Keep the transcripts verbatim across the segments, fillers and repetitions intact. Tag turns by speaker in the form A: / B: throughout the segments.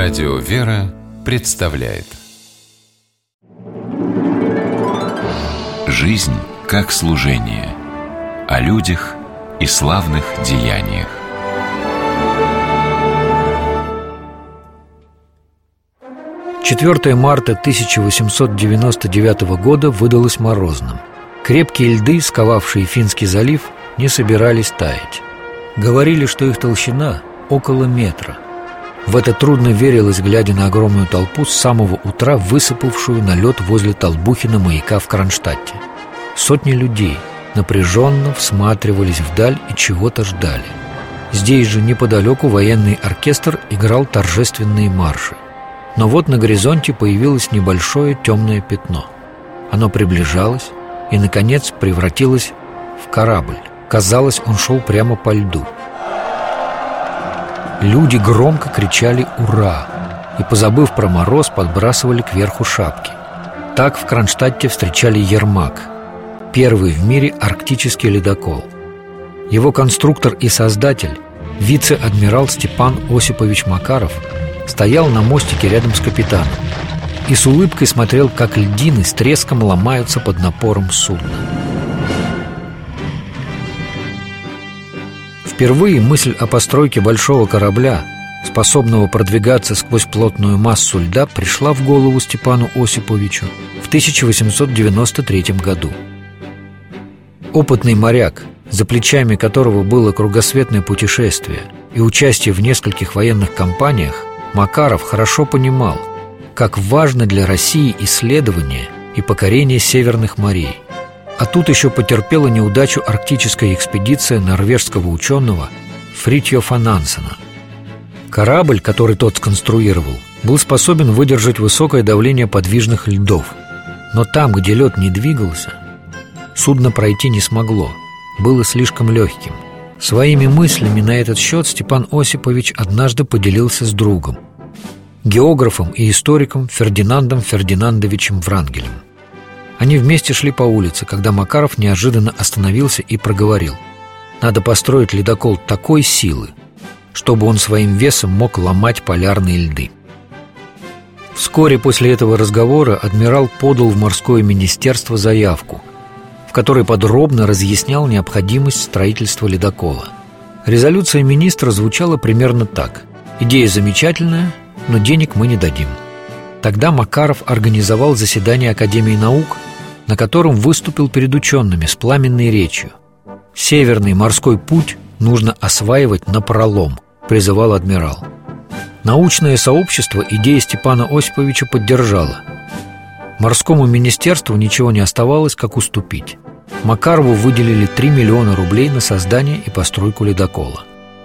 A: Радио «Вера» представляет «Жизнь как служение» о людях и славных деяниях.
B: четвёртое марта тысяча восемьсот девяносто девятого года выдалось морозным. Крепкие льды, сковавшие Финский залив, не собирались таять. Говорили, что их толщина около метра. В это трудно верилось, глядя на огромную толпу с самого утра, высыпавшую на лед возле Толбухина маяка в Кронштадте. Сотни людей напряженно всматривались вдаль и чего-то ждали. Здесь же неподалеку военный оркестр играл торжественные марши. Но вот на горизонте появилось небольшое темное пятно. Оно приближалось и, наконец, превратилось в корабль. Казалось, он шел прямо по льду. Люди громко кричали «Ура!» и, позабыв про мороз, подбрасывали кверху шапки. Так в Кронштадте встречали «Ермак», первый в мире арктический ледокол. Его конструктор и создатель, вице-адмирал Степан Осипович Макаров, стоял на мостике рядом с капитаном и с улыбкой смотрел, как льдины с треском ломаются под напором судна. Впервые мысль о постройке большого корабля, способного продвигаться сквозь плотную массу льда, пришла в голову Степану Осиповичу в тысяча восемьсот девяносто третьем году. Опытный моряк, за плечами которого было кругосветное путешествие и участие в нескольких военных кампаниях, Макаров хорошо понимал, как важно для России исследование и покорение северных морей. А тут еще потерпела неудачу арктическая экспедиция норвежского ученого Фритьёфа Нансена. Корабль, который тот сконструировал, был способен выдержать высокое давление подвижных льдов. Но там, где лед не двигался, судно пройти не смогло, было слишком легким. Своими мыслями на этот счет Степан Осипович однажды поделился с другом, географом и историком Фердинандом Фердинандовичем Врангелем. Они вместе шли по улице, когда Макаров неожиданно остановился и проговорил: «Надо построить ледокол такой силы, чтобы он своим весом мог ломать полярные льды». Вскоре после этого разговора адмирал подал в морское министерство заявку, в которой подробно разъяснял необходимость строительства ледокола. Резолюция министра звучала примерно так: «Идея замечательная, но денег мы не дадим». Тогда Макаров организовал заседание Академии наук, на котором выступил перед учеными с пламенной речью. «Северный морской путь нужно осваивать напролом», — призывал адмирал. Научное сообщество идеи Степана Осиповича поддержало. Морскому министерству ничего не оставалось, как уступить. Макарову выделили три миллиона рублей на создание и постройку ледокола.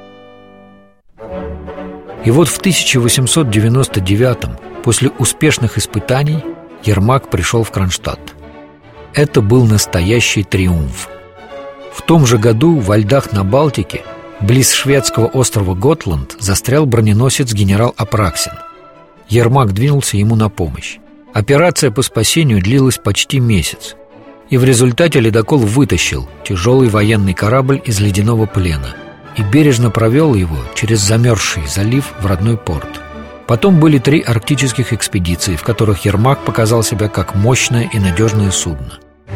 B: И вот в тысяча восемьсот девяносто девятом, после успешных испытаний, Ермак пришел в Кронштадт. Это был настоящий триумф. В том же году во льдах на Балтике, близ шведского острова Готланд, застрял броненосец генерал Апраксин. Ермак двинулся ему на помощь. Операция по спасению длилась почти месяц, и в результате ледокол вытащил тяжелый военный корабль из ледяного плена и бережно провел его через замерзший залив в родной порт. Потом были три арктических экспедиции, в которых Ермак показал себя как мощное и надежное судно.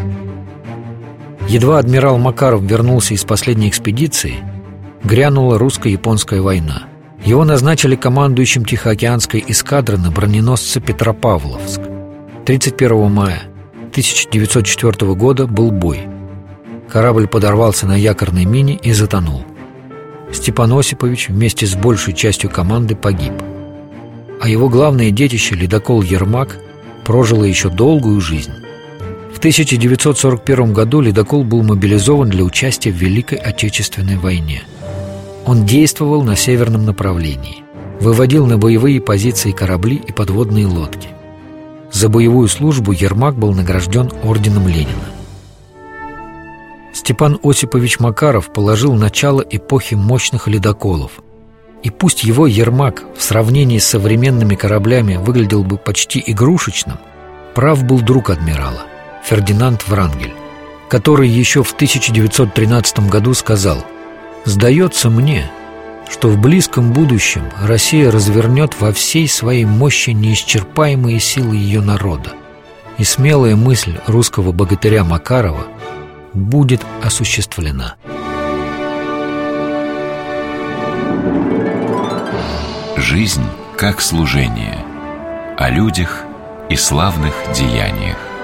B: Едва адмирал Макаров вернулся из последней экспедиции, грянула русско-японская война. Его назначили командующим Тихоокеанской эскадры на броненосце Петропавловск. тридцать первого мая тысяча девятьсот четвёртого года был бой. Корабль подорвался на якорной мине и затонул. Степан Осипович вместе с большей частью команды погиб. А его главное детище, ледокол «Ермак», прожило еще долгую жизнь. В тысяча девятьсот сорок первом году ледокол был мобилизован для участия в Великой Отечественной войне. Он действовал на северном направлении, выводил на боевые позиции корабли и подводные лодки. За боевую службу Ермак был награжден орденом Ленина. Степан Осипович Макаров положил начало эпохи мощных ледоколов. И пусть его Ермак в сравнении с современными кораблями выглядел бы почти игрушечным, прав был друг адмирала, Фердинанд Врангель, который еще в тысяча девятьсот тринадцатом году сказал: «Сдается мне, что в близком будущем Россия развернет во всей своей мощи неисчерпаемые силы ее народа, и смелая мысль русского богатыря Макарова будет осуществлена.
A: Жизнь как служение, о людях и славных деяниях.